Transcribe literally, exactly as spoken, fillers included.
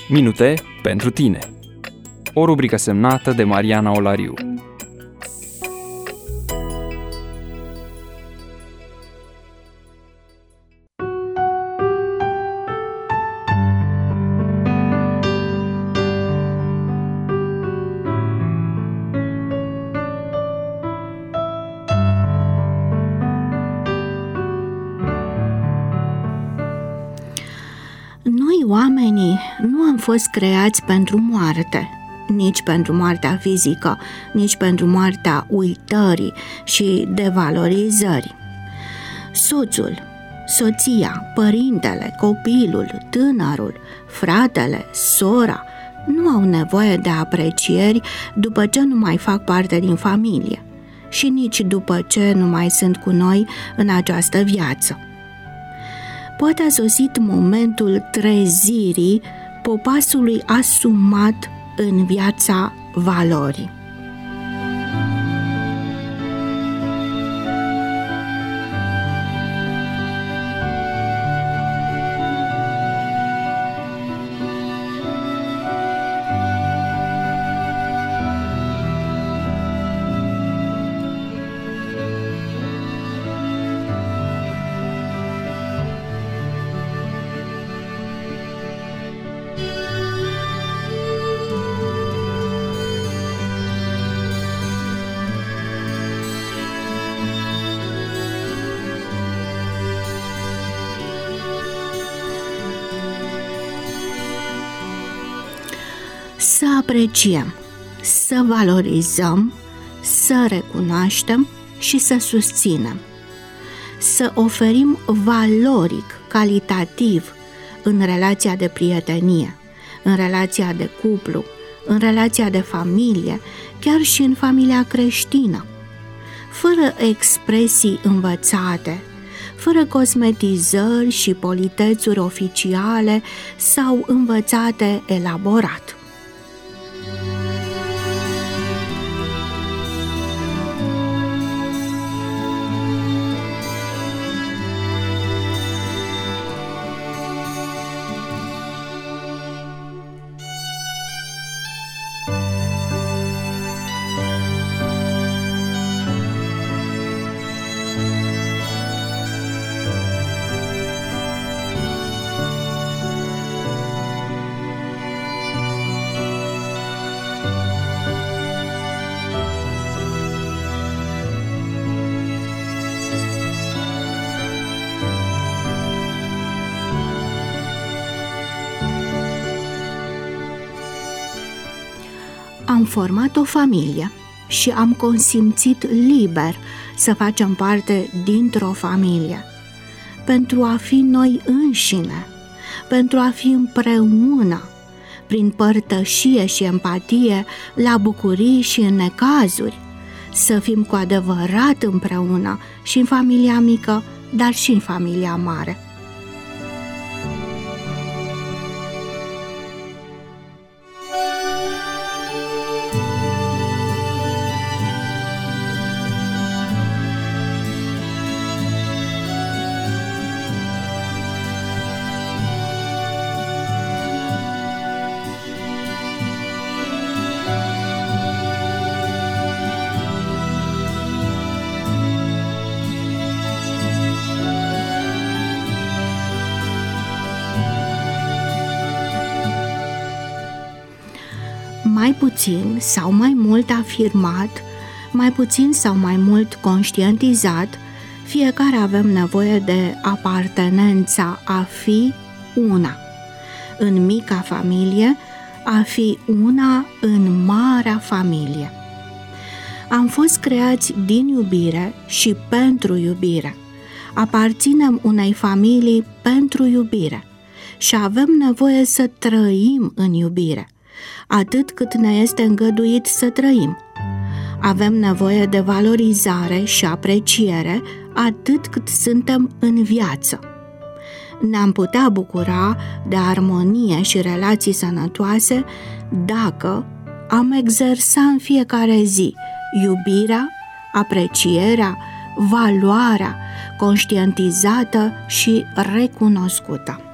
Minute pentru tine. O rubrică semnată de Mariana Olariu. Noi, oamenii, nu am fost creați pentru moarte, nici pentru moartea fizică, nici pentru moartea uitării și devalorizării. Soțul, soția, părintele, copilul, tânărul, fratele, sora nu au nevoie de aprecieri după ce nu mai fac parte din familie și nici după ce nu mai sunt cu noi în această viață. Poate a sosit momentul trezirii popasului asumat în viața valorii. Să apreciem, să valorizăm, să recunoaștem și să susținem. Să oferim valoric, calitativ în relația de prietenie, în relația de cuplu, în relația de familie, chiar și în familia creștină, fără expresii învățate, fără cosmetizări și politețuri oficiale sau învățate elaborat. Am format o familie și am consimțit liber să facem parte dintr-o familie, pentru a fi noi înșine, pentru a fi împreună, prin părtășie și empatie, la bucurii și în necazuri, să fim cu adevărat împreună și în familia mică, dar și în familia mare. Mai puțin sau mai mult afirmat, mai puțin sau mai mult conștientizat, fiecare avem nevoie de apartenența a fi una. În mica familie, a fi una în marea familie. Am fost creați din iubire și pentru iubire. Aparținem unei familii pentru iubire și avem nevoie să trăim în iubire, atât cât ne este îngăduit să trăim. Avem nevoie de valorizare și apreciere atât cât suntem în viață. Ne-am putea bucura de armonie și relații sănătoase dacă am exersa în fiecare zi iubirea, aprecierea, valoarea conștientizată și recunoscută.